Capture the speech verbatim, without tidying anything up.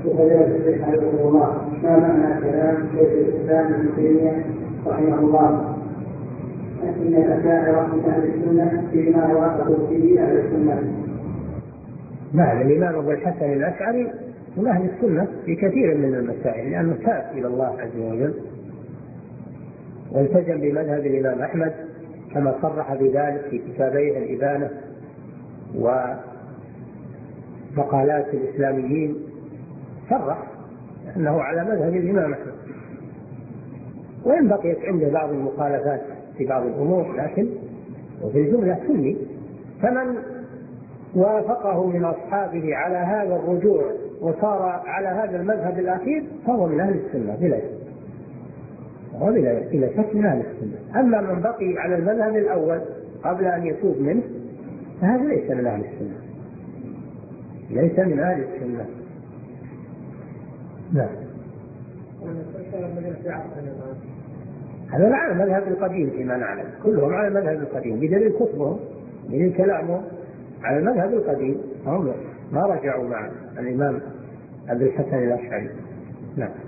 فضيلة الشيخ حفظه الله، ما معنى كلام شيخ الإسلام ابن تيمية رحمه الله إن الأشاعرة من أهل السنة فيما وافقوا فيه أهل السنة؟ نعم، الإمام أبو الحسن الأشعري من أهل السنة في كثير من المسائل لأنه تاب إلى الله عز وجل والتزم بمذهب الإمام أحمد كما صرح بذلك في كتابيه الإبانة ومقالات الإسلاميين، صرح أنه على مذهب الإمام أحمد، وإن بقيت عنده بعض المخالفات في بعض الأمور لكن وفي الجملة سني. فمن وافقه من أصحابه على هذا الرجوع وصار على هذا المذهب الأخير فهو من أهل السنة بلا شك، هو بلا شك من أهل السنة. أما من بقي على المذهب الأول قبل أن يتوب منه فهذا ليس من أهل السنة، ليس من أهل السنة. لا، هذا على المذهب القديم فيما نعلم، كلهم على المذهب القديم بدليل كتبهم بدليل كلامهم على المذهب القديم، هم ما رجعوا مع الإمام أبي الحسن الأشعري. نعم.